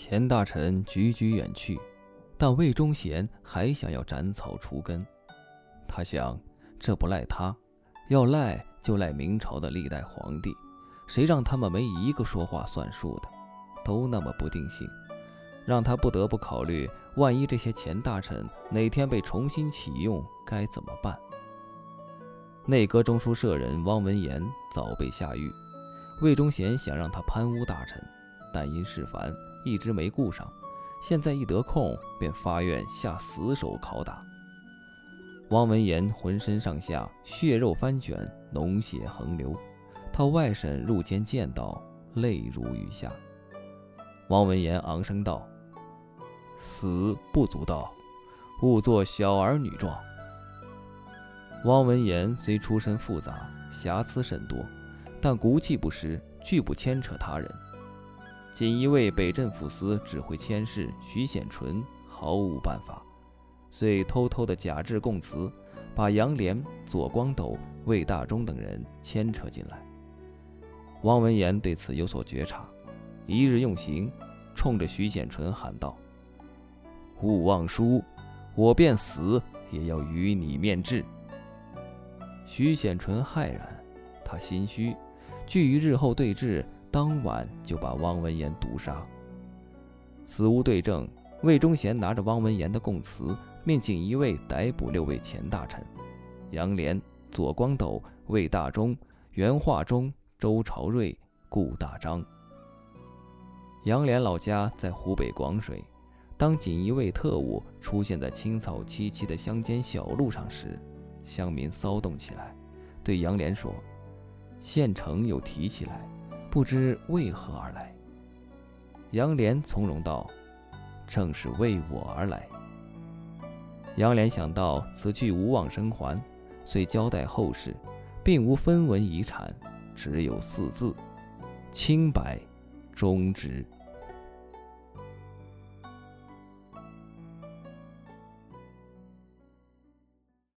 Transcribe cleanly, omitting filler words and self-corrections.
钱大臣踽踽远去，但魏忠贤还想要斩草除根。他想，这不赖他，要赖就赖明朝的历代皇帝，谁让他们没一个说话算数的，都那么不定性，让他不得不考虑，万一这些钱大臣哪天被重新启用该怎么办。内阁中书舍人汪文言早被下狱，魏忠贤想让他贪污大臣，但因事烦一直没顾上，现在一得空便发愿下死手拷打。汪文言浑身上下血肉翻卷，脓血横流，他外甥入监见到，泪如雨下。汪文言昂声道：“死不足道，勿作小儿女状。”汪文言虽出身复杂，瑕疵甚多，但骨气不失，拒不牵扯他人。锦衣卫北镇抚司指挥佥事徐显纯毫无办法，遂偷偷的假制供词，把杨涟、左光斗、魏大忠等人牵扯进来。汪文言对此有所觉察，一日用刑，冲着徐显纯喊道：“勿忘书，我便死也要与你面质。”徐显纯骇然，他心虚，惧于日后对峙，当晚就把汪文言毒杀。死无对证，魏忠贤拿着汪文言的供词，命锦衣卫逮捕6位钱大臣：杨涟、左光斗、魏大忠、袁化忠、周朝瑞、顾大章。杨涟老家在湖北广水，当锦衣卫特务出现在青草萋萋的乡间小路上时，乡民骚动起来，对杨涟说：“县城有提起来，不知为何而来。”杨涟从容道：“正是为我而来。”杨涟想到此去无望生还，遂交代后事，并无分文遗产，只有4字：清白忠直。